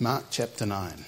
Mark chapter 9.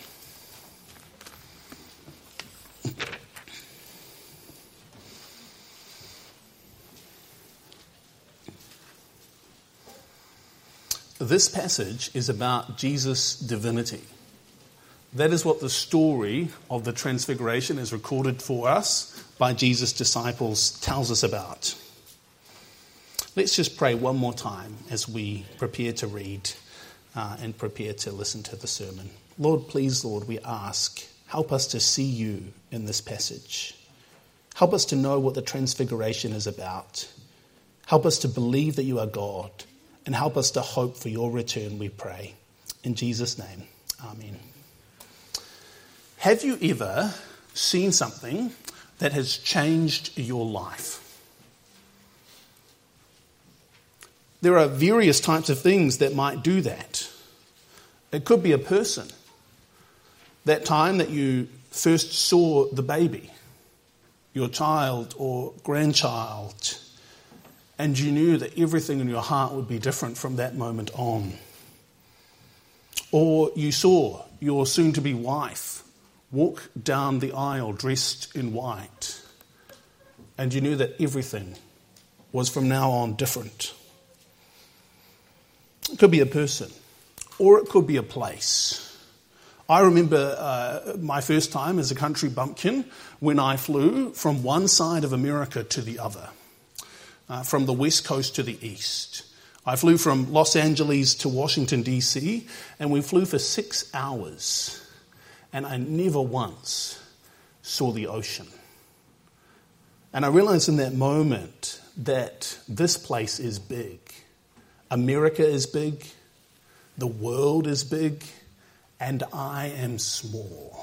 This passage is about Jesus' divinity. That is what the story of the Transfiguration as recorded for us by Jesus' disciples tells us about. Let's just pray one more time as we prepare to read and prepare to listen to the sermon. Lord, please, Lord, we ask, help us to see you in this passage. Help us to know what the Transfiguration is about. Help us to believe that you are God, and help us to hope for your return, we pray. In Jesus' name, amen. Have you ever seen something that has changed your life? There are various types of things that might do that. It could be a person. That time that you first saw the baby, your child or grandchild, and you knew that everything in your heart would be different from that moment on. Or you saw your soon-to-be wife walk down the aisle dressed in white, and you knew that everything was from now on different. It could be a person, or it could be a place. I remember my first time as a country bumpkin when I flew from one side of America to the other, from the west coast to the east. I flew from Los Angeles to Washington, D.C., and we flew for 6 hours, and I never once saw the ocean. And I realized in that moment that this place is big. America is big, the world is big, and I am small.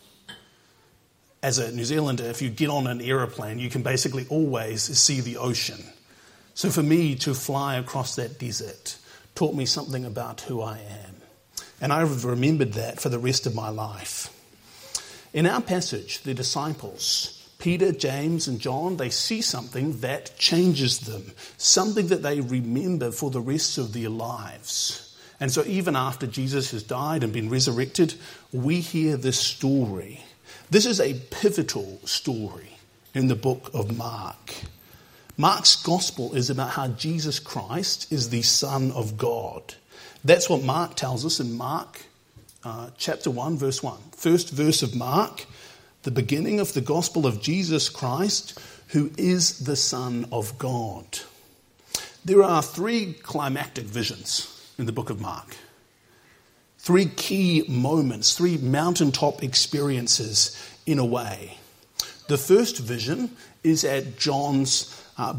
As a New Zealander, if you get on an aeroplane, you can basically always see the ocean. So for me to fly across that desert taught me something about who I am. And I've remembered that for the rest of my life. In our passage, the disciples, Peter, James, and John, they see something that changes them, something that they remember for the rest of their lives. And so even after Jesus has died and been resurrected, we hear this story. This is a pivotal story in the book of Mark. Mark's gospel is about how Jesus Christ is the Son of God. That's what Mark tells us in Mark chapter 1, verse 1. First verse of Mark, the beginning of the gospel of Jesus Christ, who is the Son of God. There are 3 climactic visions in the book of Mark. 3 key moments, 3 mountaintop experiences in a way. The first vision is at Jesus'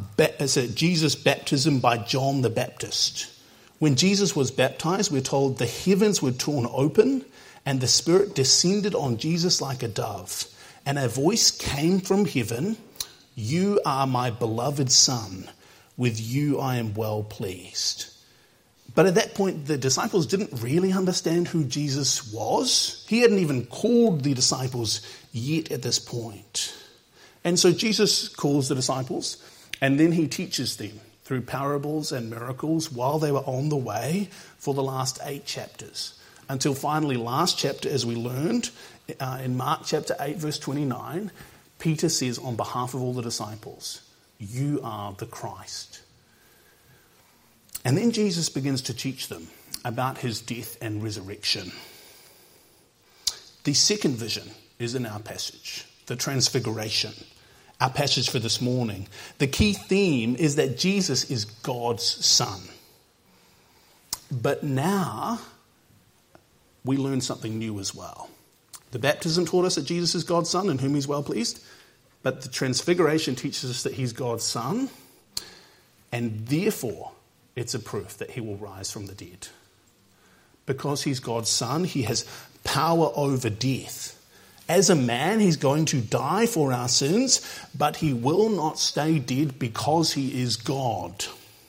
baptism by John the Baptist. When Jesus was baptized, we're told the heavens were torn open and the Spirit descended on Jesus like a dove. And a voice came from heaven, "You are my beloved Son, with you I am well pleased." But at that point, the disciples didn't really understand who Jesus was. He hadn't even called the disciples yet at this point. And so Jesus calls the disciples, and then he teaches them through parables and miracles while they were on the way for the last 8 chapters. Until finally, last chapter, as we learned, in Mark chapter 8, verse 29, Peter says on behalf of all the disciples, "You are the Christ." And then Jesus begins to teach them about his death and resurrection. The second vision is in our passage, the Transfiguration, our passage for this morning. The key theme is that Jesus is God's Son. But now we learn something new as well. The baptism taught us that Jesus is God's Son in whom he's well pleased. But the Transfiguration teaches us that he's God's Son. And therefore, it's a proof that he will rise from the dead. Because he's God's Son, he has power over death. As a man, he's going to die for our sins, but he will not stay dead because he is God.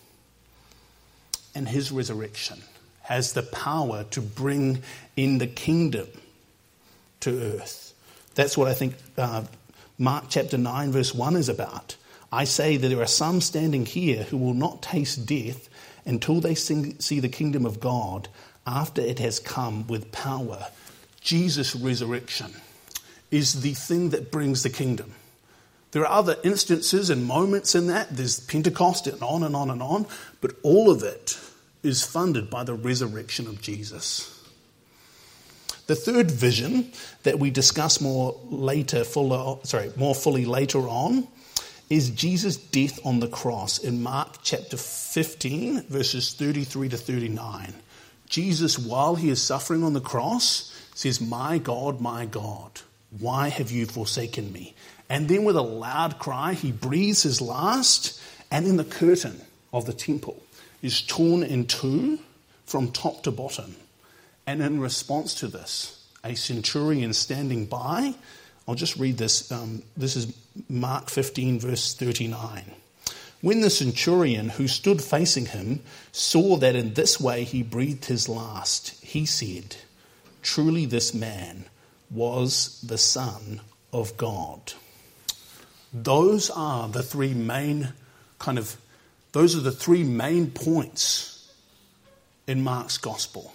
And his resurrection has the power to bring in the kingdom to earth. That's what I think Mark chapter 9 verse 1 is about. I say that there are some standing here who will not taste death until they see the kingdom of God after it has come with power. Jesus' resurrection is the thing that brings the kingdom. There are other instances and moments in that. There's Pentecost and on and on and on. But all of it is funded by the resurrection of Jesus. The third vision that we discuss more fully later on is Jesus' death on the cross in Mark chapter 15, verses 33 to 39. Jesus, while he is suffering on the cross, says, my God, why have you forsaken me? And then with a loud cry, he breathes his last, and then the curtain of the temple is torn in two from top to bottom. And in response to this, a centurion standing by, I'll just read this. This is Mark 15, verse 39. When the centurion who stood facing him saw that in this way he breathed his last, he said, truly this man was the Son of God. Those are the three main points in Mark's gospel.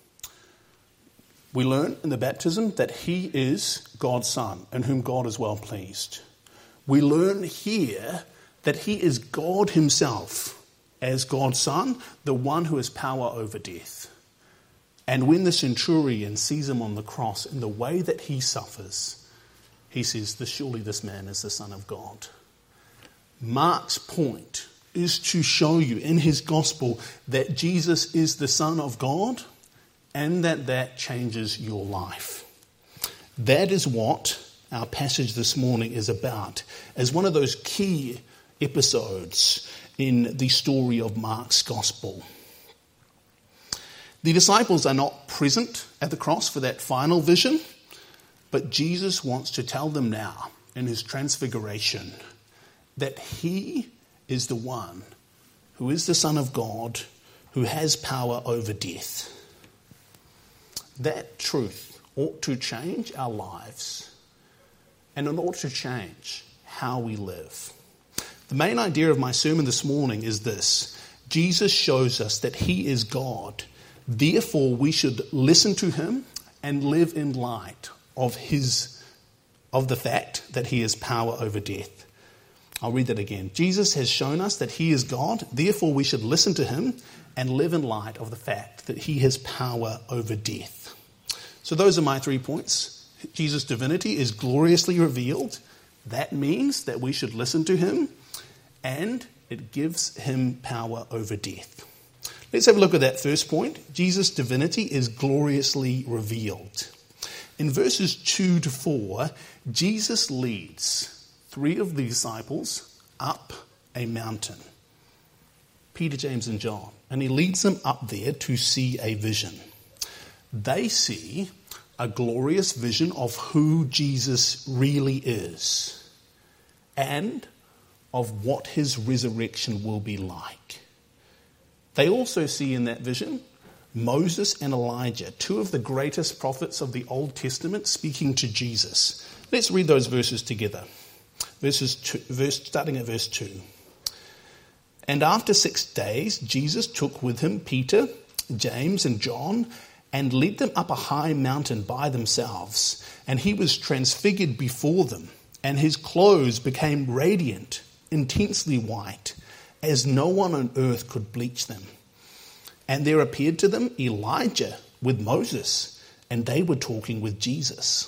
We learn in the baptism that he is God's Son, in whom God is well pleased. We learn here that he is God himself, as God's Son, the one who has power over death. And when the centurion sees him on the cross in the way that he suffers, he says, surely this man is the Son of God. Mark's point is to show you in his gospel that Jesus is the Son of God, and that changes your life. That is what our passage this morning is about, as one of those key episodes in the story of Mark's gospel. The disciples are not present at the cross for that final vision, but Jesus wants to tell them now in his transfiguration that he is the one who is the Son of God, who has power over death. That truth ought to change our lives, and it ought to change how we live. The main idea of my sermon this morning is this: Jesus shows us that he is God. Therefore, we should listen to him and live in light of the fact that he has power over death. I'll read that again. Jesus has shown us that he is God. Therefore, we should listen to him and live in light of the fact that he has power over death. So those are my 3 points. Jesus' divinity is gloriously revealed. That means that we should listen to him, and it gives him power over death. Let's have a look at that first point. Jesus' divinity is gloriously revealed. In verses 2 to 4, Jesus leads 3 of the disciples up a mountain, Peter, James, and John, and he leads them up there to see a vision. They see a glorious vision of who Jesus really is and of what his resurrection will be like. They also see in that vision Moses and Elijah, 2 of the greatest prophets of the Old Testament, speaking to Jesus. Let's read those verses together. Starting at verse 2. And after 6 days, Jesus took with him Peter, James, and John, and led them up a high mountain by themselves. And he was transfigured before them, and his clothes became radiant, intensely white, as no one on earth could bleach them. And there appeared to them Elijah with Moses, and they were talking with Jesus.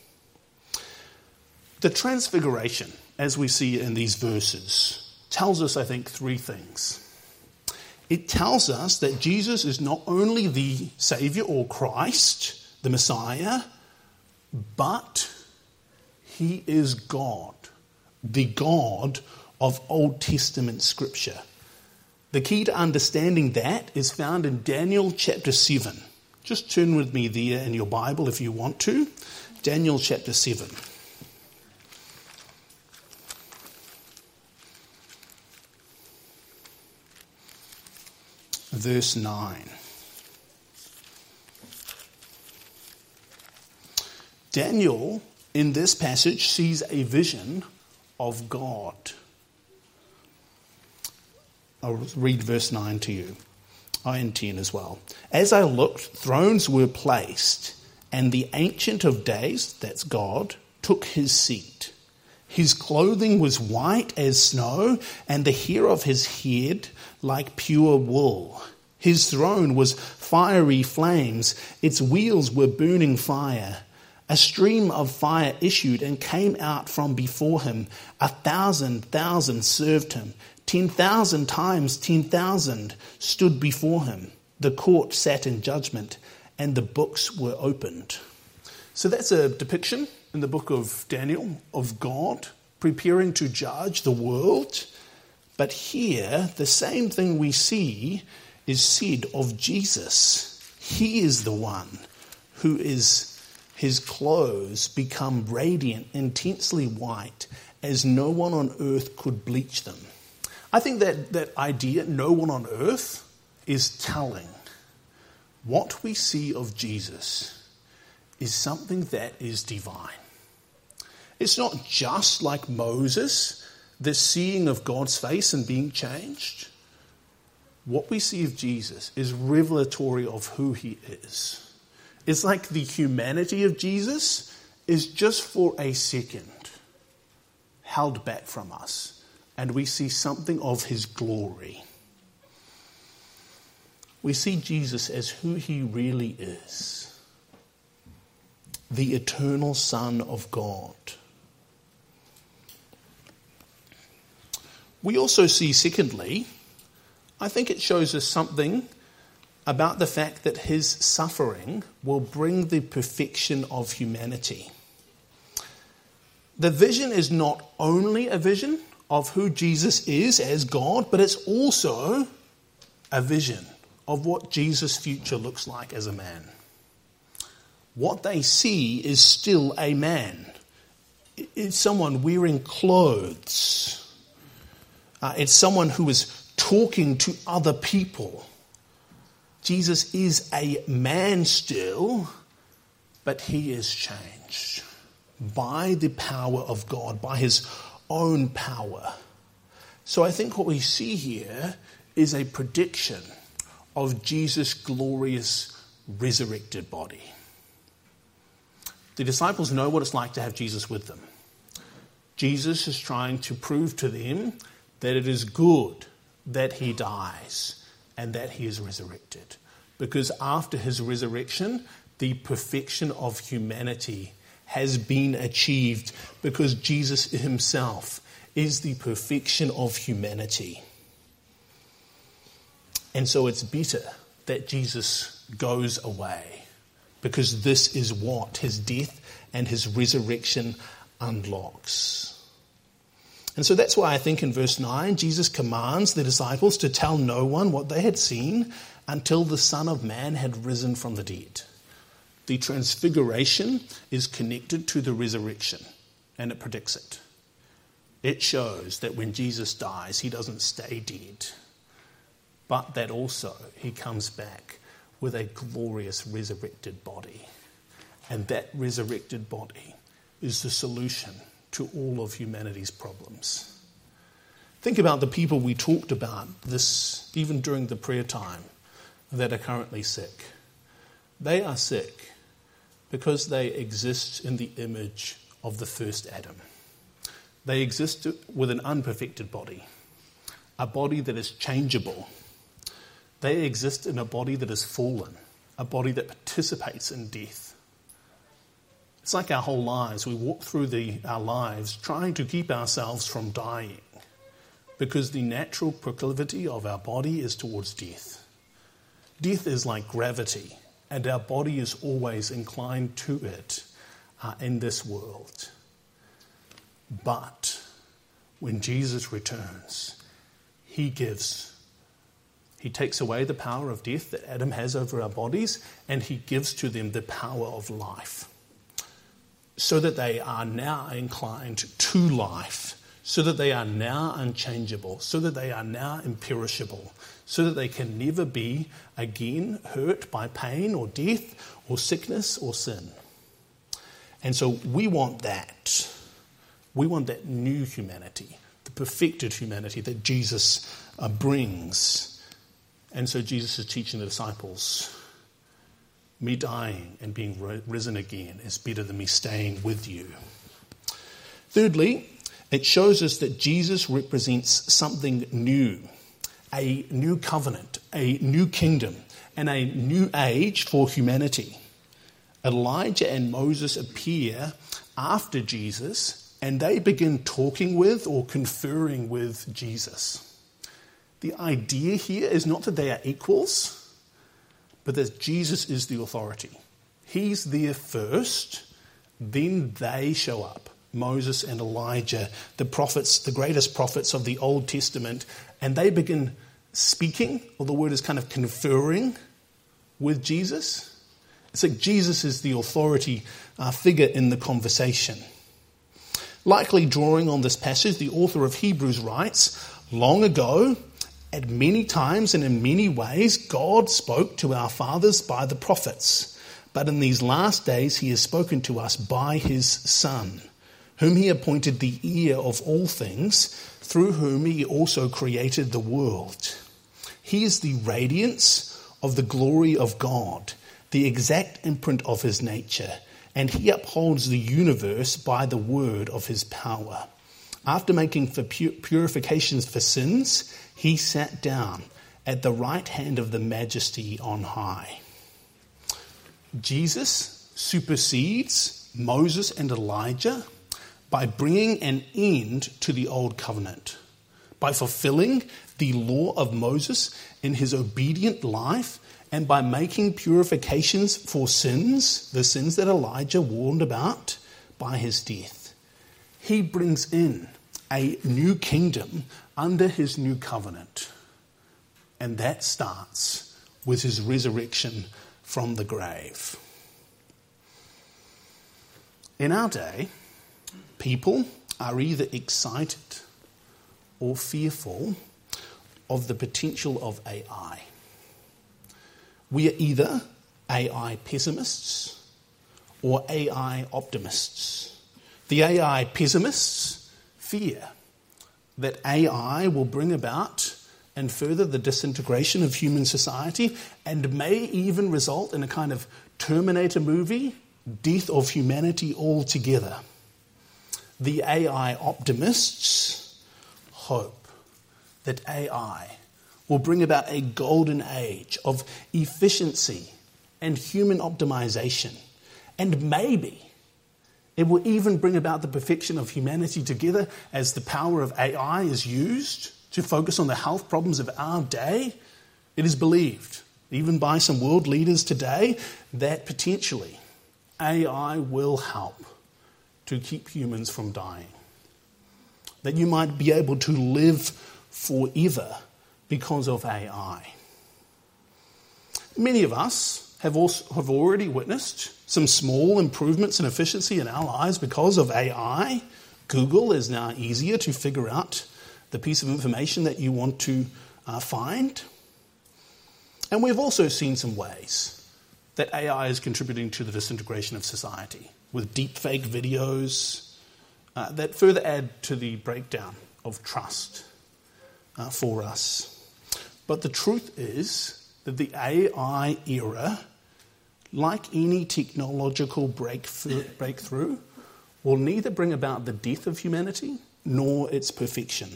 The transfiguration, as we see in these verses, tells us, I think, 3 things. It tells us that Jesus is not only the Saviour or Christ, the Messiah, but he is God, the God of Old Testament Scripture. The key to understanding that is found in Daniel chapter 7. Just turn with me there in your Bible if you want to. Daniel chapter 7. Verse 9. Daniel, in this passage, sees a vision of God. I'll read verse 9 to you. in 10 as well. As I looked, thrones were placed, and the Ancient of Days, that's God, took his seat. His clothing was white as snow, and the hair of his head like pure wool. His throne was fiery flames. Its wheels were burning fire. A stream of fire issued and came out from before him. 1,000,000 served him. 10,000 times 10,000 stood before him. The court sat in judgment, and the books were opened. So that's a depiction in the book of Daniel of God preparing to judge the world. But here, the same thing we see is said of Jesus. He is the one who is, his clothes become radiant, intensely white, as no one on earth could bleach them. I think that idea, no one on earth, is telling. What we see of Jesus is something that is divine. It's not just like Moses, the seeing of God's face and being changed. What we see of Jesus is revelatory of who he is. It's like the humanity of Jesus is just for a second held back from us, and we see something of his glory. We see Jesus as who he really is, the eternal Son of God. We also see, secondly, I think it shows us something about the fact that his suffering will bring the perfection of humanity. The vision is not only a vision of who Jesus is as God, but it's also a vision of what Jesus' future looks like as a man. What they see is still a man. It's someone wearing clothes. It's someone who is talking to other people. Jesus is a man still, but he is changed by the power of God, by his own power. So I think what we see here is a prediction of Jesus' glorious resurrected body. The disciples know what it's like to have Jesus with them. Jesus is trying to prove to them that it is good that he dies and that he is resurrected. Because after his resurrection, the perfection of humanity has been achieved, because Jesus himself is the perfection of humanity. And so it's better that Jesus goes away, because this is what his death and his resurrection unlocks. And so that's why I think in verse 9, Jesus commands the disciples to tell no one what they had seen until the Son of Man had risen from the dead. The transfiguration is connected to the resurrection, and it predicts it. It shows that when Jesus dies, he doesn't stay dead, but that also he comes back with a glorious resurrected body. And that resurrected body is the solution to all of humanity's problems. Think about the people we talked about this, even during the prayer time, that are currently sick. They are sick because they exist in the image of the first Adam. They exist with an unperfected body, a body that is changeable. They exist in a body that is fallen, a body that participates in death. It's like our whole lives. We walk through our lives trying to keep ourselves from dying, because the natural proclivity of our body is towards death. Death is like gravity, and our body is always inclined to it in this world. But when Jesus returns, he takes away the power of death that Adam has over our bodies, and he gives to them the power of life, so that they are now inclined to life, so that they are now unchangeable, so that they are now imperishable, so that they can never be again hurt by pain or death or sickness or sin. And so we want that. We want that new humanity, the perfected humanity that Jesus brings. And so Jesus is teaching the disciples, me dying and being risen again is better than me staying with you. Thirdly, it shows us that Jesus represents something new, a new covenant, a new kingdom, and a new age for humanity. Elijah and Moses appear after Jesus, and they begin talking with or conferring with Jesus. The idea here is not that they are equals, but that Jesus is the authority. He's there first, then they show up. Moses and Elijah, the prophets, the greatest prophets of the Old Testament, and they begin speaking, or the word is kind of conferring with Jesus. It's like Jesus is the authority figure in the conversation. Likely drawing on this passage, the author of Hebrews writes, long ago, at many times and in many ways, God spoke to our fathers by the prophets. But in these last days, he has spoken to us by his Son, whom he appointed the heir of all things, through whom he also created the world. He is the radiance of the glory of God, the exact imprint of his nature, and he upholds the universe by the word of his power. After making for purifications for sins, he sat down at the right hand of the Majesty on high. Jesus supersedes Moses and Elijah by bringing an end to the old covenant, by fulfilling the law of Moses in his obedient life, and by making purifications for sins, the sins that Elijah warned about, by his death. He brings in a new kingdom under his new covenant. And that starts with his resurrection from the grave. In our day, people are either excited or fearful of the potential of AI. We are either AI pessimists or AI optimists. The AI pessimists fear that AI will bring about and further the disintegration of human society and may even result in a kind of Terminator movie, death of humanity altogether. The AI optimists hope that AI will bring about a golden age of efficiency and human optimization, and maybe it will even bring about the perfection of humanity together as the power of AI is used to focus on the health problems of our day. It is believed, even by some world leaders today, that potentially AI will help to keep humans from dying. That you might be able to live forever because of AI. Many of us have already witnessed some small improvements in efficiency in our lives because of AI. Google is now easier to figure out the piece of information that you want to find. And we've also seen some ways that AI is contributing to the disintegration of society with deepfake videos that further add to the breakdown of trust for us. But the truth is that the AI era, like any technological breakthrough, will neither bring about the death of humanity nor its perfection.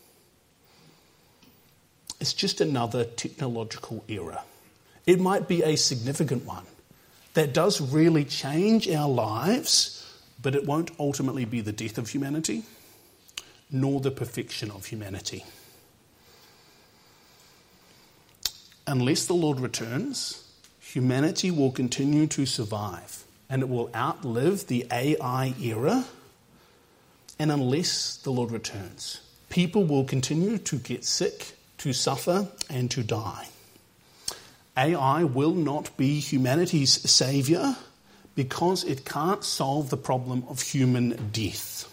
It's just another technological era. It might be a significant one that does really change our lives, but it won't ultimately be the death of humanity nor the perfection of humanity. Unless the Lord returns, humanity will continue to survive and it will outlive the AI era. And unless the Lord returns, people will continue to get sick, to suffer, and to die. AI will not be humanity's saviour because it can't solve the problem of human death.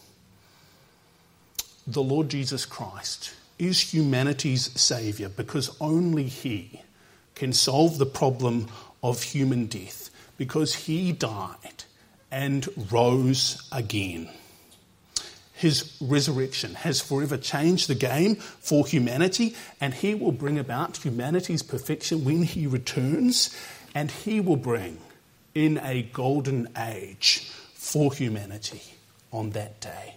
The Lord Jesus Christ is humanity's saviour because only he can solve the problem of human death, because he died and rose again. his resurrection has forever changed the game for humanity, and he will bring about humanity's perfection when he returns, and he will bring in a golden age for humanity on that day.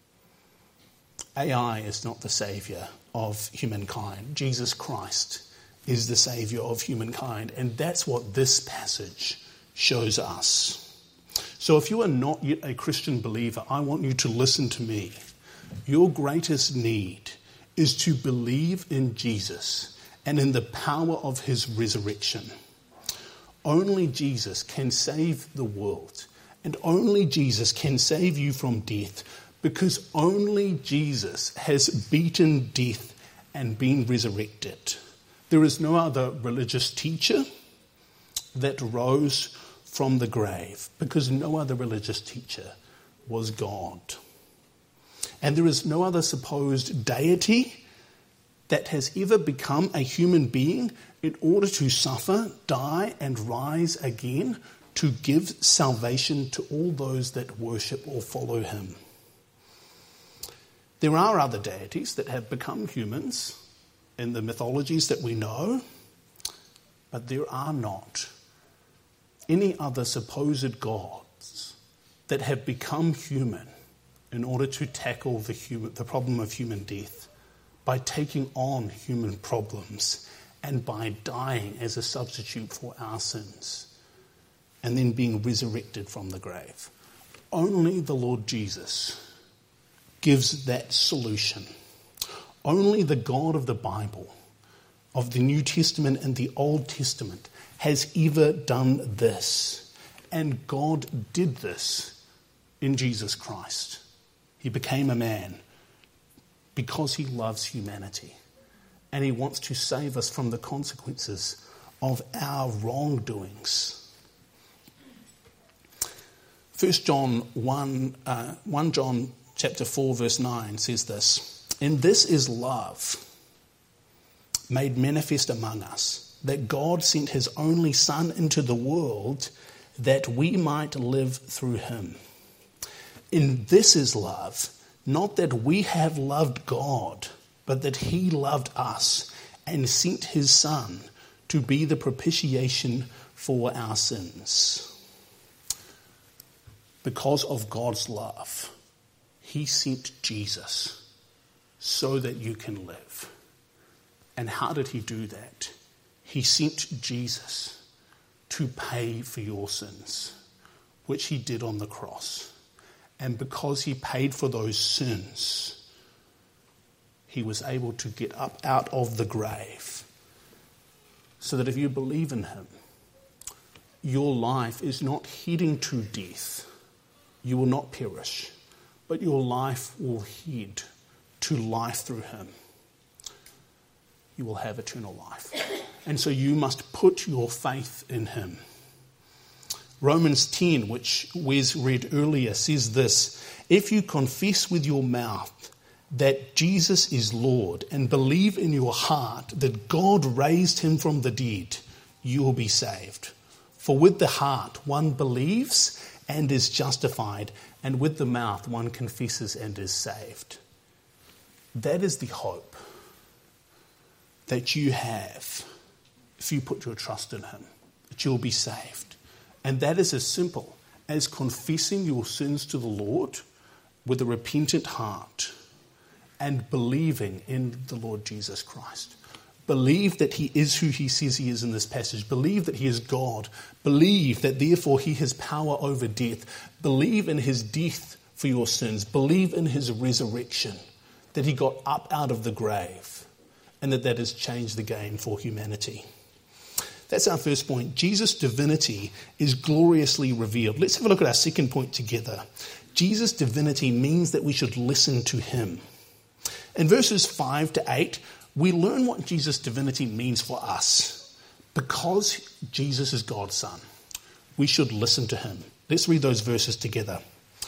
AI is not the saviour of humankind. Jesus Christ is the saviour of humankind, and that's what this passage shows us. So if you are not yet a Christian believer, I want you to listen to me. Your greatest need is to believe in Jesus and in the power of his resurrection. Only Jesus can save the world, and only Jesus can save you from death, because only Jesus has beaten death and been resurrected. There is no other religious teacher that rose from the grave, because no other religious teacher was God. And there is no other supposed deity that has ever become a human being in order to suffer, die, and rise again to give salvation to all those that worship or follow him. There are other deities that have become humans in the mythologies that we know, but there are not any other supposed gods that have become human in order to tackle the problem of human death by taking on human problems and by dying as a substitute for our sins and then being resurrected from the grave. Only the Lord Jesus gives that solution. Only the God of the Bible, of the New Testament and the Old Testament, has ever done this. And God did this in Jesus Christ. He became a man because he loves humanity. And he wants to save us from the consequences of our wrongdoings. 1 John chapter 4 verse 9 says this: "And this is love made manifest among us, that God sent his only Son into the world that we might live through him. And this is love, not that we have loved God, but that he loved us and sent his Son to be the propitiation for our sins." Because of God's love, he sent Jesus so that you can live. And how did he do that? He sent Jesus to pay for your sins, which he did on the cross. And because he paid for those sins, he was able to get up out of the grave, so that if you believe in him, your life is not heading to death. You will not perish, but your life will head to life through him. You will have eternal life. And so you must put your faith in him. Romans 10, which Wes read earlier, says this: "If you confess with your mouth that Jesus is Lord and believe in your heart that God raised him from the dead, you will be saved. For with the heart one believes and is justified, and with the mouth one confesses and is saved." That is the hope that you have if you put your trust in him, that you'll be saved. And that is as simple as confessing your sins to the Lord with a repentant heart and believing in the Lord Jesus Christ. Believe that he is who he says he is in this passage. Believe that he is God. Believe that therefore he has power over death. Believe in his death for your sins. Believe in his resurrection, that he got up out of the grave, and that has changed the game for humanity. That's our first point. Jesus' divinity is gloriously revealed. Let's have a look at our second point together. Jesus' divinity means that we should listen to him. In verses 5 to 8, we learn what Jesus' divinity means for us. Because Jesus is God's Son, we should listen to him. Let's read those verses together.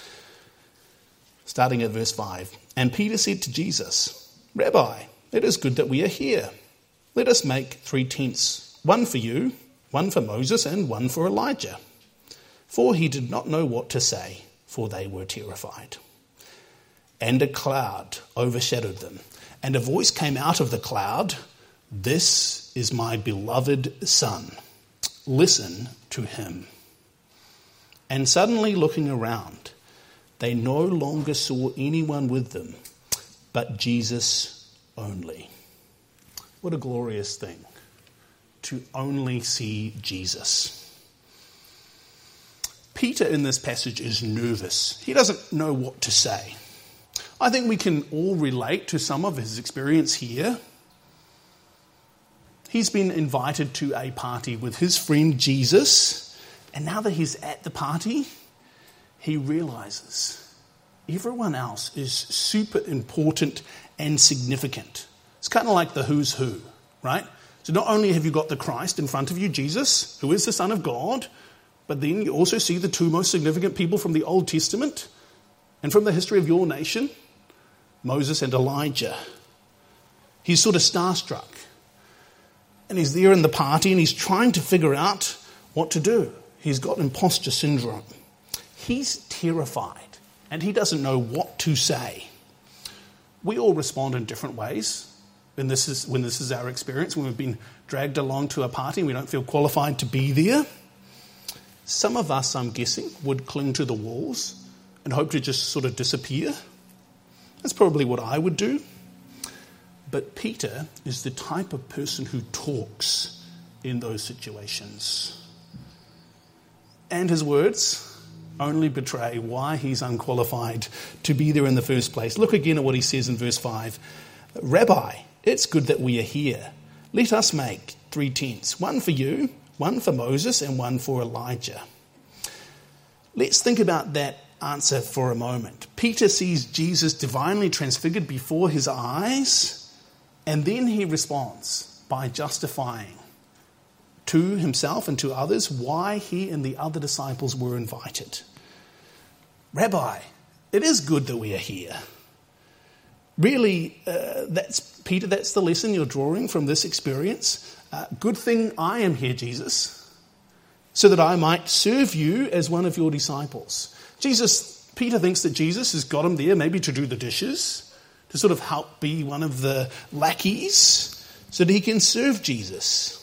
Starting at verse 5. "And Peter said to Jesus, 'Rabbi, it is good that we are here. Let us make 3 tents, one for you, one for Moses, and one for Elijah.' For he did not know what to say, for they were terrified. and a cloud overshadowed them. And a voice came out of the cloud, "This is my beloved Son. Listen to him." And suddenly looking around, they no longer saw anyone with them, but Jesus only. What a glorious thing, to only see Jesus. Peter in this passage is nervous. He doesn't know what to say. I think we can all relate to some of his experience here. He's been invited to a party with his friend Jesus, and now that he's at the party, he realizes everyone else is super important and significant. It's kind of like the who's who, right? So not only have you got the Christ in front of you, Jesus, who is the Son of God, but then you also see the two most significant people from the Old Testament and from the history of your nation, Moses and Elijah. He's sort of starstruck. And he's there in the party and he's trying to figure out what to do. He's got imposter syndrome. He's terrified and he doesn't know what to say. We all respond in different ways when this is our experience, when we've been dragged along to a party and we don't feel qualified to be there. Some of us, I'm guessing, would cling to the walls and hope to just sort of disappear. That's probably what I would do. But Peter is the type of person who talks in those situations. And his words only betray why he's unqualified to be there in the first place. Look again at what he says in verse 5. "Rabbi, it's good that we are here. Let us make 3 tents, one for you, one for Moses, and one for Elijah." Let's think about that answer for a moment. Peter sees Jesus divinely transfigured before his eyes, and then he responds by justifying to himself and to others why he and the other disciples were invited. "Rabbi, it is good that we are here." Really, that's the lesson you're drawing from this experience. Good thing I am here, Jesus, so that I might serve you as one of your disciples. Peter thinks that Jesus has got him there maybe to do the dishes, to sort of help be one of the lackeys, so that he can serve Jesus.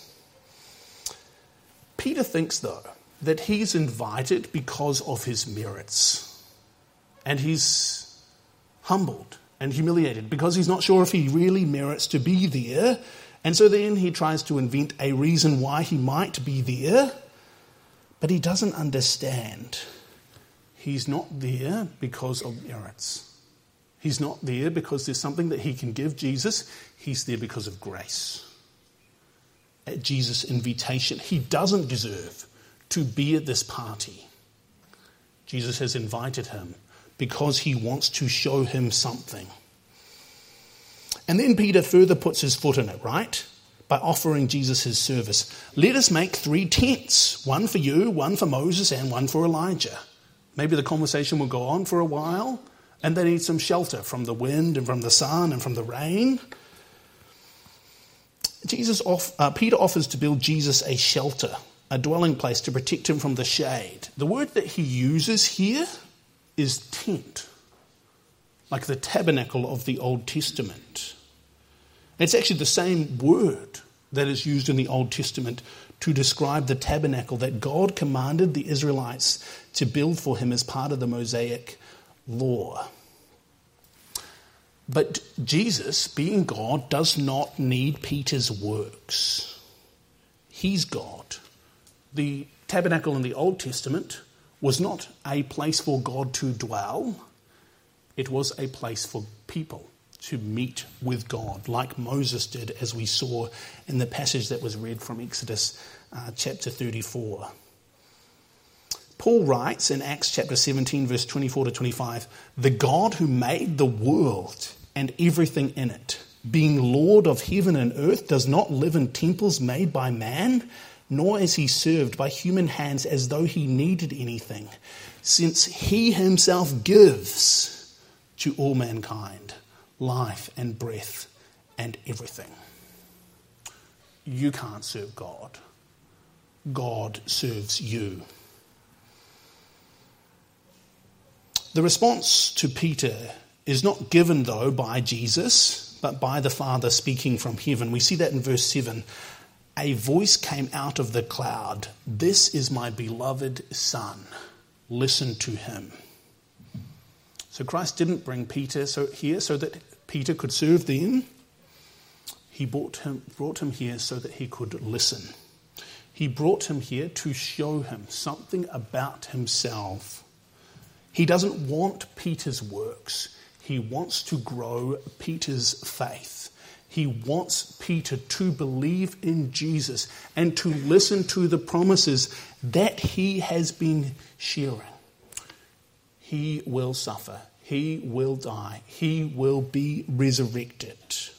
Peter thinks, though, that he's invited because of his merits. And he's humbled and humiliated because he's not sure if he really merits to be there. And so then he tries to invent a reason why he might be there, but he doesn't understand. He's not there because of merits. He's not there because there's something that he can give Jesus. He's there because of grace. At Jesus' invitation, he doesn't deserve to be at this party. Jesus has invited him because he wants to show him something. And then Peter further puts his foot in it, right? By offering Jesus his service. "Let us make 3 tents, one for you, one for Moses, and one for Elijah." Maybe the conversation will go on for a while, and they need some shelter from the wind and from the sun and from the rain. Peter offers to build Jesus a shelter, a dwelling place to protect him from the shade. The word that he uses here is tent, like the tabernacle of the Old Testament. It's actually the same word that is used in the Old Testament to describe the tabernacle that God commanded the Israelites to build for him as part of the Mosaic law. But Jesus, being God, does not need Peter's works. He's God. The tabernacle in the Old Testament was not a place for God to dwell. It was a place for people to meet with God, like Moses did, as we saw in the passage that was read from Exodus chapter 34. Paul writes in Acts chapter 17, verse 24 to 25, "The God who made the world and everything in it, being Lord of heaven and earth, does not live in temples made by man, nor is he served by human hands as though he needed anything, since he himself gives to all mankind life and breath and everything." You can't serve God. God serves you. The response to Peter is not given, though, by Jesus, but by the Father speaking from heaven. We see that in verse 7. A voice came out of the cloud. This is my beloved Son. Listen to him. So Christ didn't bring Peter here so that Peter could serve them. He brought him here so that he could listen. He brought him here to show him something about himself. He doesn't want Peter's works. He wants to grow Peter's faith. He wants Peter to believe in Jesus and to listen to the promises that he has been sharing. He will suffer. He will die. He will be resurrected.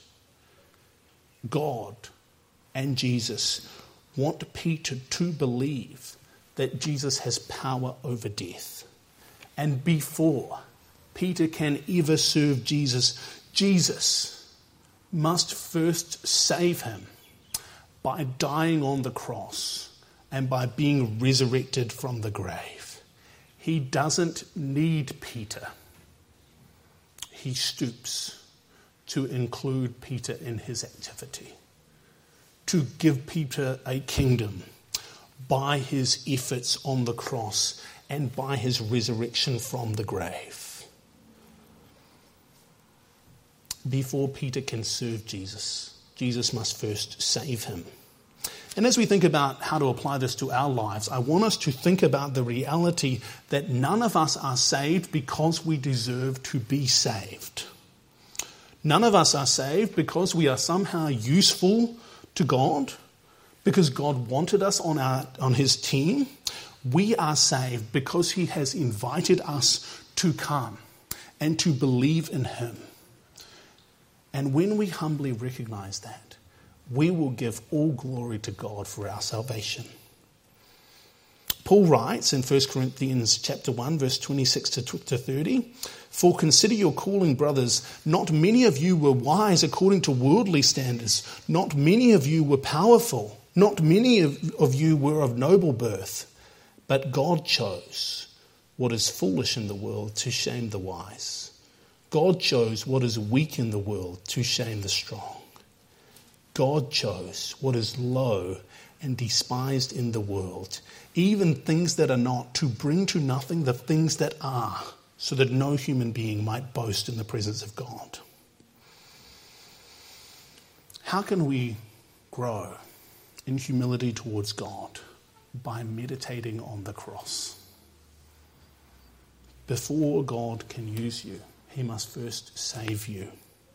God and Jesus want Peter to believe that Jesus has power over death. And before Peter can ever serve Jesus, Jesus must first save him by dying on the cross and by being resurrected from the grave. He doesn't need Peter. He stoops to include Peter in his activity, to give Peter a kingdom by his efforts on the cross and by his resurrection from the grave. Before Peter can serve Jesus, Jesus must first save him. And as we think about how to apply this to our lives, I want us to think about the reality that none of us are saved because we deserve to be saved. None of us are saved because we are somehow useful to God, because God wanted us on his team. We are saved because he has invited us to come and to believe in him. And when we humbly recognize that, we will give all glory to God for our salvation. Paul writes in 1 Corinthians chapter 1, verse 26 to 30, "For consider your calling, brothers. Not many of you were wise according to worldly standards. Not many of you were powerful. Not many of you were of noble birth. But God chose what is foolish in the world to shame the wise. God chose what is weak in the world to shame the strong. God chose what is low and despised in the world, even things that are not, to bring to nothing the things that are, so that no human being might boast in the presence of God." How can we grow in humility towards God? By meditating on the cross. Before God can use you, he must first save you.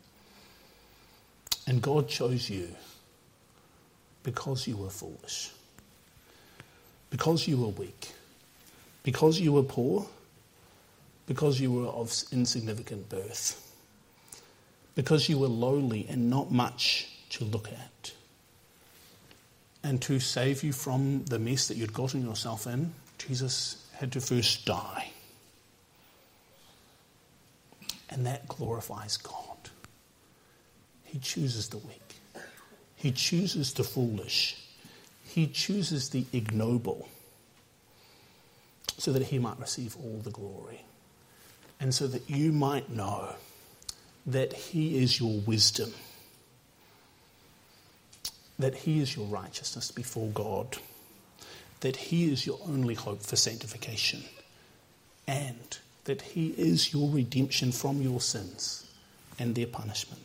And God chose you because you were foolish, because you were weak, because you were poor, because you were of insignificant birth, because you were lowly and not much to look at. And to save you from the mess that you'd gotten yourself in, Jesus had to first die. And that glorifies God. He chooses the weak. He chooses the foolish. He chooses the ignoble so that he might receive all the glory. And so that you might know that he is your wisdom, that he is your righteousness before God, that he is your only hope for sanctification, and that he is your redemption from your sins and their punishment.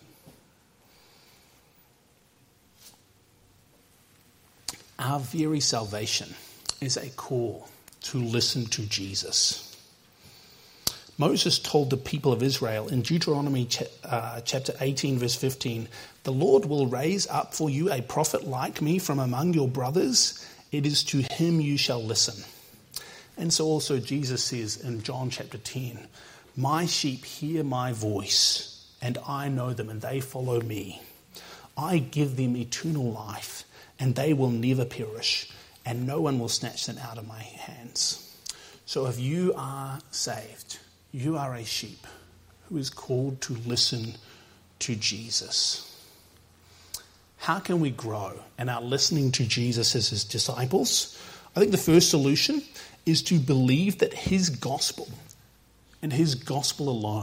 Our very salvation is a call to listen to Jesus. Moses told the people of Israel in Deuteronomy chapter 18, verse 15, "The Lord will raise up for you a prophet like me from among your brothers. It is to him you shall listen." And so also Jesus says in John chapter 10, "My sheep hear my voice, and I know them, and they follow me. I give them eternal life, and they will never perish, and no one will snatch them out of my hands." So if you are saved, you are a sheep who is called to listen to Jesus. How can we grow in our listening to Jesus as his disciples? I think the first solution is to believe that his gospel and his gospel alone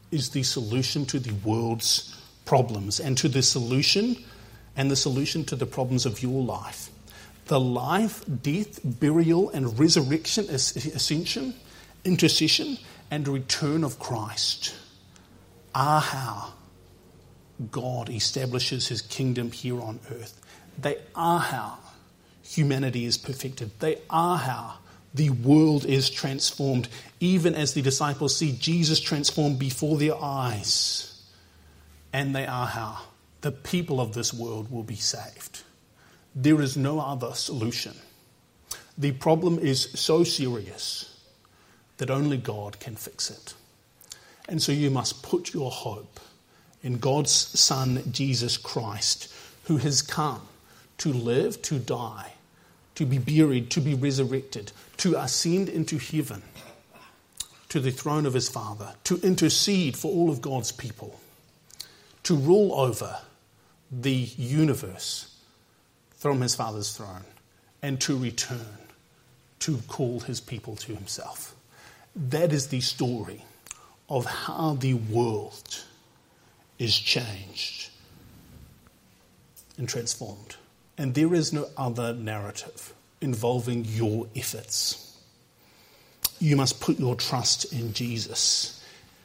is the solution to the world's problems and the solution to the problems of your life. The life, death, burial, and resurrection, ascension, intercession, and return of Christ are how God establishes his kingdom here on earth. They are how humanity is perfected. They are how the world is transformed, even as the disciples see Jesus transformed before their eyes. And they are how the people of this world will be saved. There is no other solution. The problem is so serious that only God can fix it. And so you must put your hope in God's Son, Jesus Christ, who has come to live, to die, to be buried, to be resurrected, to ascend into heaven, to the throne of his Father, to intercede for all of God's people, to rule over the universe from his Father's throne, and to return to call his people to himself. That is the story of how the world is changed and transformed. And there is no other narrative involving your efforts. You must put your trust in Jesus.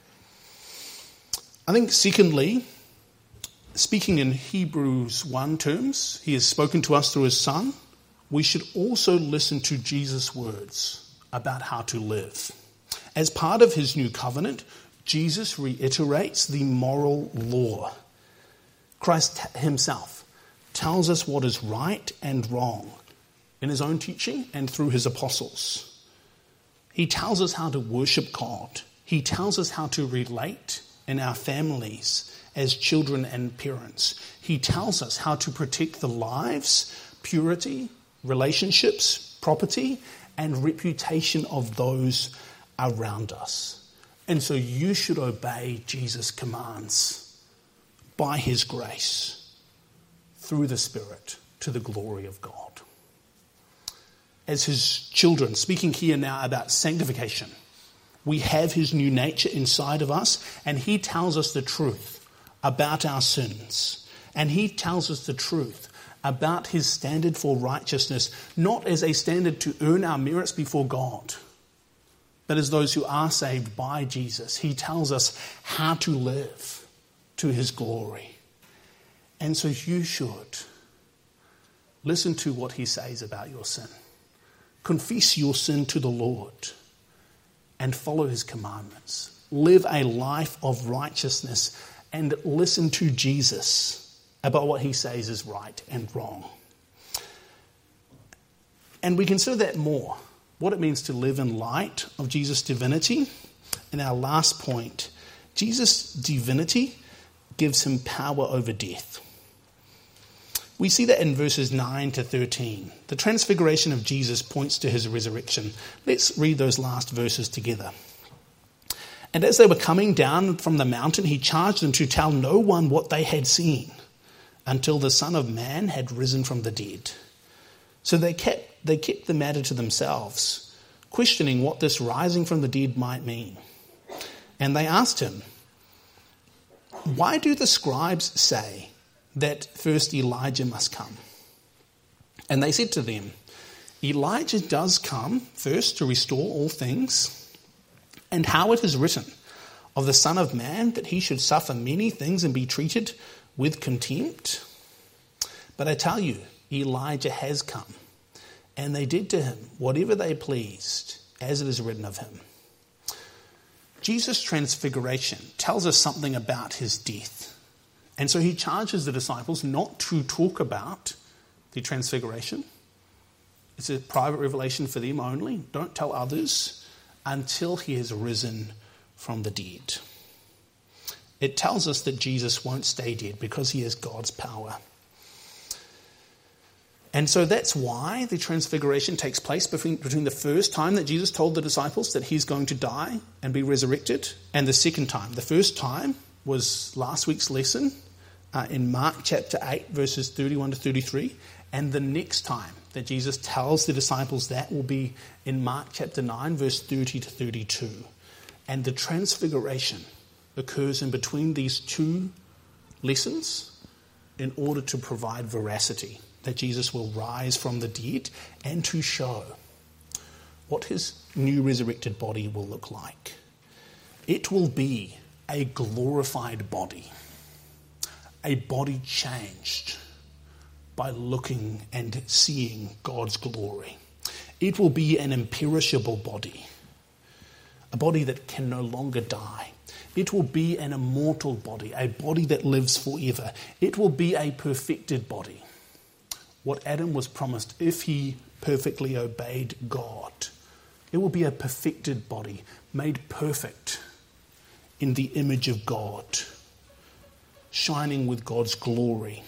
I think secondly, speaking in Hebrews 1 terms, he has spoken to us through his Son. We should also listen to Jesus' words about how to live. As part of his new covenant, Jesus reiterates the moral law. Christ himself tells us what is right and wrong in his own teaching and through his apostles. He tells us how to worship God. He tells us how to relate in our families as children and parents. He tells us how to protect the lives, purity, relationships, property, and reputation of those around us. And so you should obey Jesus' commands by his grace through the Spirit to the glory of God. As his children, speaking here now about sanctification, we have his new nature inside of us, and he tells us the truth about our sins. And he tells us the truth about his standard for righteousness, not as a standard to earn our merits before God, but as those who are saved by Jesus. He tells us how to live to his glory. And so you should listen to what he says about your sin. Confess your sin to the Lord and follow his commandments. Live a life of righteousness and listen to Jesus about what he says is right and wrong. And we consider that more, what it means to live in light of Jesus' divinity. And our last point, Jesus' divinity gives him power over death. We see that in verses 9 to 13. The transfiguration of Jesus points to his resurrection. Let's read those last verses together. And as they were coming down from the mountain, he charged them to tell no one what they had seen until the Son of Man had risen from the dead. So they kept the matter to themselves, questioning what this rising from the dead might mean. And they asked him, "Why do the scribes say that first Elijah must come?" And they said to them, "Elijah does come first to restore all things. And how it is written of the Son of Man that he should suffer many things and be treated with contempt. But I tell you, Elijah has come, and they did to him whatever they pleased, as it is written of him." Jesus' transfiguration tells us something about his death. And so he charges the disciples not to talk about the transfiguration. It's a private revelation for them only. Don't tell others until he has risen from the dead. It tells us that Jesus won't stay dead because he has God's power. And so that's why the transfiguration takes place between the first time that Jesus told the disciples that he's going to die and be resurrected and the second time. The first time was last week's lesson in Mark chapter 8, verses 31 to 33. And the next time that Jesus tells the disciples that will be in Mark chapter 9, verse 30 to 32. And the transfiguration occurs in between these two lessons in order to provide veracity, that Jesus will rise from the dead, and to show what his new resurrected body will look like. It will be a glorified body, a body changed by looking and seeing God's glory. It will be an imperishable body, a body that can no longer die. It will be an immortal body, a body that lives forever. It will be a perfected body. What Adam was promised if he perfectly obeyed God. It will be a perfected body, made perfect in the image of God, shining with God's glory.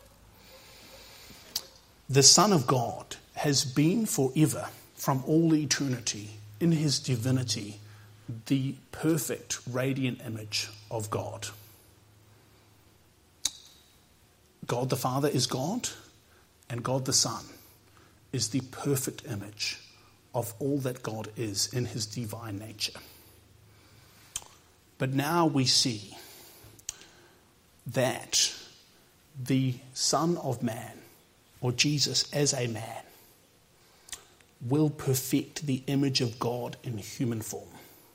The Son of God has been forever, from all eternity, in his divinity, the perfect, radiant image of God. God the Father is God, and God the Son is the perfect image of all that God is in his divine nature. But now we see that the Son of Man, or Jesus as a man, will perfect the image of God in human form.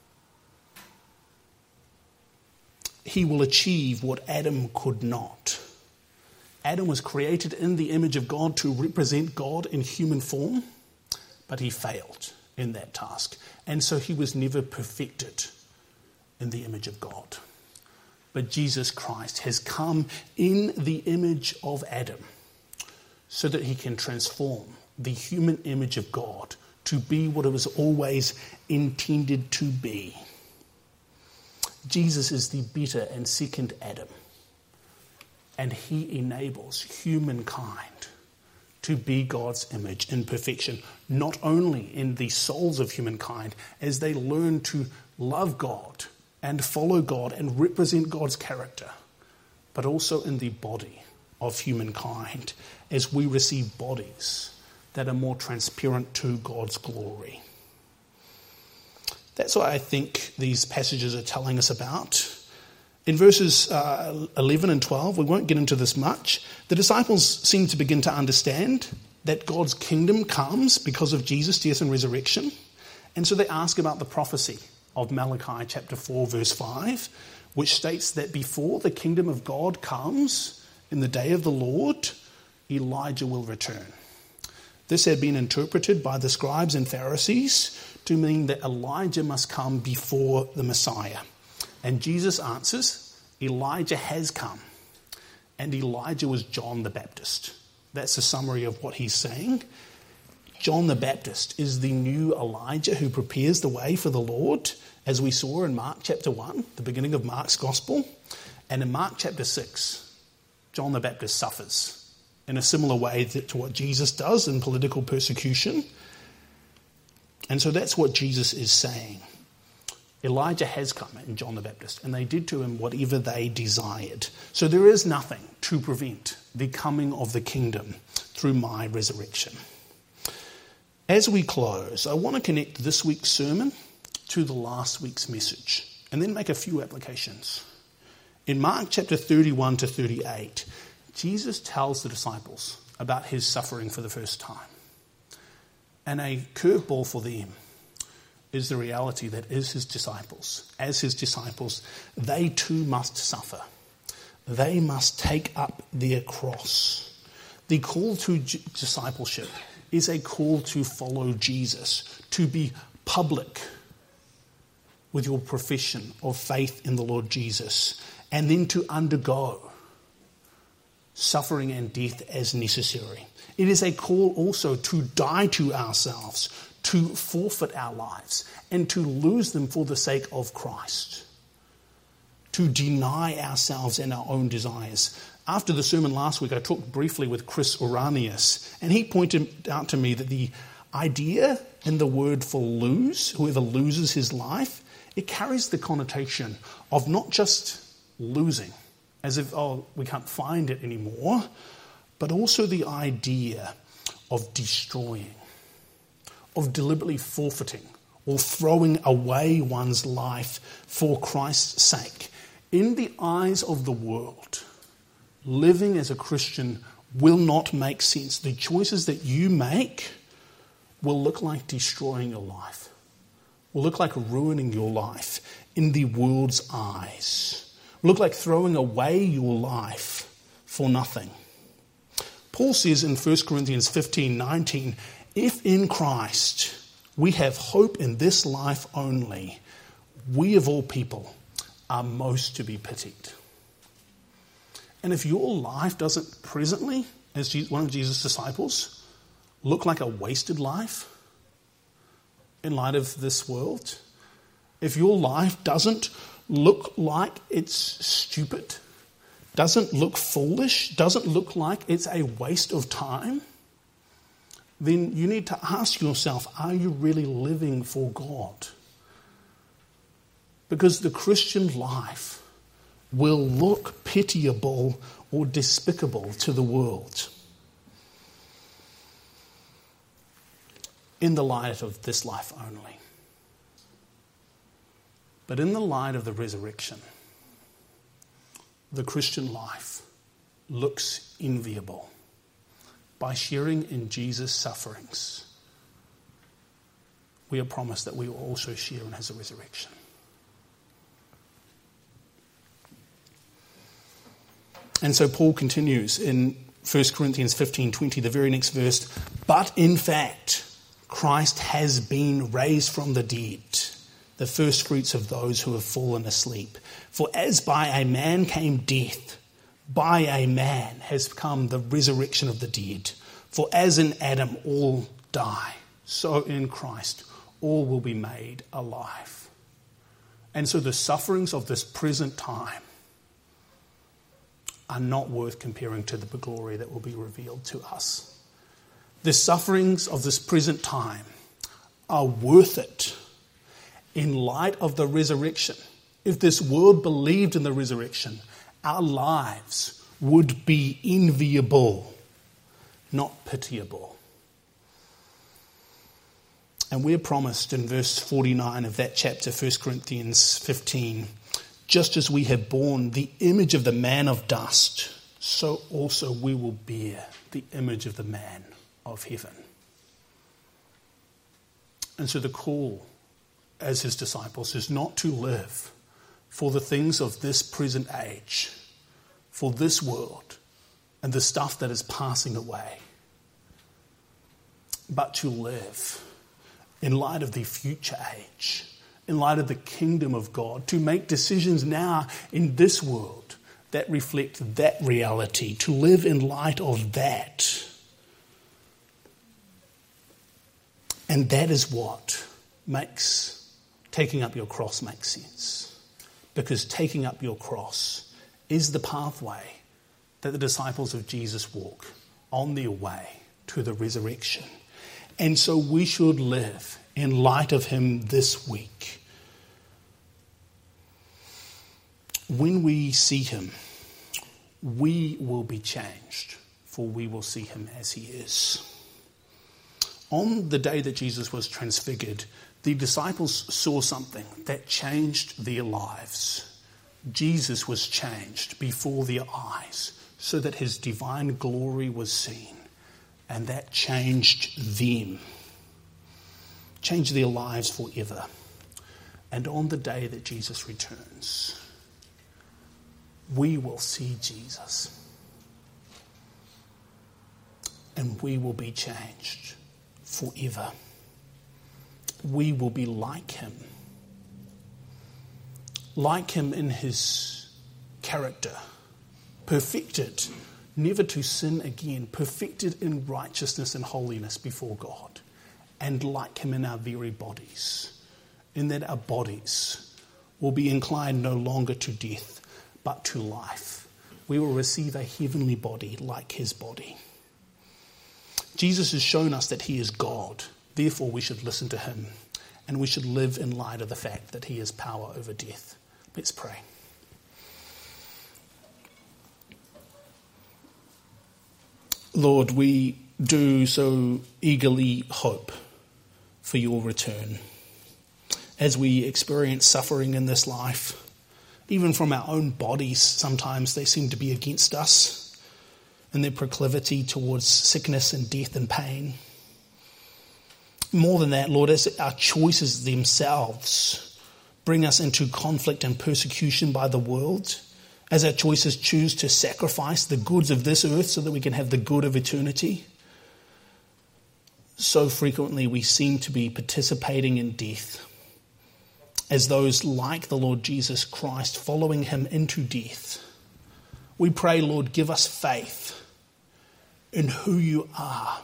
He will achieve what Adam could not. Adam was created in the image of God to represent God in human form, but he failed in that task. And so he was never perfected in the image of God. But Jesus Christ has come in the image of Adam so that he can transform the human image of God to be what it was always intended to be. Jesus is the better and second Adam, and he enables humankind to be God's image in perfection, not only in the souls of humankind as they learn to love God and follow God and represent God's character, but also in the body of humankind as we receive bodies that are more transparent to God's glory. That's what I think these passages are telling us about. In verses 11 and 12, we won't get into this much, the disciples seem to begin to understand that God's kingdom comes because of Jesus' death and resurrection. And so they ask about the prophecy of Malachi chapter 4, verse 5, which states that before the kingdom of God comes in the day of the Lord, Elijah will return. This had been interpreted by the scribes and Pharisees to mean that Elijah must come before the Messiah. And Jesus answers, Elijah has come, and Elijah was John the Baptist. That's a summary of what he's saying. John the Baptist is the new Elijah who prepares the way for the Lord, as we saw in Mark chapter 1, the beginning of Mark's Gospel. And in Mark chapter 6, John the Baptist suffers in a similar way to what Jesus does in political persecution. And so that's what Jesus is saying. Elijah has come in John the Baptist, and they did to him whatever they desired. So there is nothing to prevent the coming of the kingdom through my resurrection. As we close, I want to connect this week's sermon to the last week's message, and then make a few applications. In Mark chapter 31 to 38, Jesus tells the disciples about his suffering for the first time. And a curveball for them is the reality that as his disciples, they too must suffer. They must take up their cross. The call to discipleship is a call to follow Jesus, to be public with your profession of faith in the Lord Jesus, and then to undergo suffering and death as necessary. It is a call also to die to ourselves, to forfeit our lives, and to lose them for the sake of Christ, to deny ourselves and our own desires. After the sermon last week, I talked briefly with Chris Oranius, and he pointed out to me that the idea in the word for lose, whoever loses his life, it carries the connotation of not just losing, as if, we can't find it anymore, but also the idea of destroying, of deliberately forfeiting or throwing away one's life for Christ's sake. In the eyes of the world, living as a Christian will not make sense. The choices that you make will look like destroying your life, will look like ruining your life in the world's eyes, will look like throwing away your life for nothing. Paul says in 1 Corinthians 15:19, if in Christ we have hope in this life only, we of all people are most to be pitied. And if your life doesn't presently, as one of Jesus' disciples, look like a wasted life in light of this world, if your life doesn't look like it's stupid, doesn't look foolish, doesn't look like it's a waste of time, then you need to ask yourself, are you really living for God? Because the Christian life will look pitiable or despicable to the world in the light of this life only. But in the light of the resurrection, the Christian life looks enviable. By sharing in Jesus' sufferings, we are promised that we will also share in his resurrection. And so Paul continues in 1 Corinthians 15:20, the very next verse, but in fact, Christ has been raised from the dead, the first fruits of those who have fallen asleep. For as by a man came death, by a man has come the resurrection of the dead. For as in Adam all die, so in Christ all will be made alive. And so the sufferings of this present time are not worth comparing to the glory that will be revealed to us. The sufferings of this present time are worth it in light of the resurrection. If this world believed in the resurrection, our lives would be enviable, not pitiable. And we're promised in verse 49 of that chapter, 1 Corinthians 15, just as we have borne the image of the man of dust, so also we will bear the image of the man of heaven. And so the call as his disciples is not to live for the things of this present age, for this world and the stuff that is passing away, but to live in light of the future age, in light of the kingdom of God, to make decisions now in this world that reflect that reality, to live in light of that. And that is what makes taking up your cross make sense. Because taking up your cross is the pathway that the disciples of Jesus walk on their way to the resurrection. And so we should live in light of him this week. When we see him, we will be changed, for we will see him as he is. On the day that Jesus was transfigured, the disciples saw something that changed their lives. Jesus was changed before their eyes so that his divine glory was seen, and that changed them, changed their lives forever. And on the day that Jesus returns, we will see Jesus, and we will be changed forever. We will be like him in his character, perfected, never to sin again, perfected in righteousness and holiness before God, and like him in our very bodies, in that our bodies will be inclined no longer to death, but to life. We will receive a heavenly body like his body. Jesus has shown us that he is God. Therefore, we should listen to him, and we should live in light of the fact that he has power over death. Let's pray. Lord, we do so eagerly hope for your return. As we experience suffering in this life, Even from our own bodies, sometimes they seem to be against us in their proclivity towards sickness and death and pain. More than that, Lord, as our choices themselves bring us into conflict and persecution by the world, as our choices choose to sacrifice the goods of this earth so that we can have the good of eternity, so frequently we seem to be participating in death as those like the Lord Jesus Christ, following him into death. We pray, Lord, give us faith in who you are,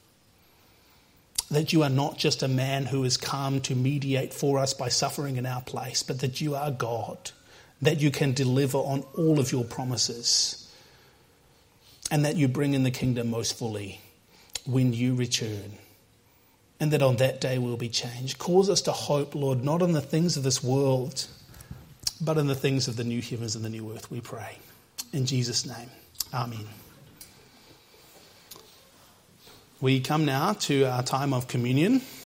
that you are not just a man who has come to mediate for us by suffering in our place, but that you are God, that you can deliver on all of your promises, and that you bring in the kingdom most fully when you return, and that on that day we'll be changed. Cause us to hope, Lord, not in the things of this world, but in the things of the new heavens and the new earth, we pray. In Jesus' name, amen. We come now to our time of communion.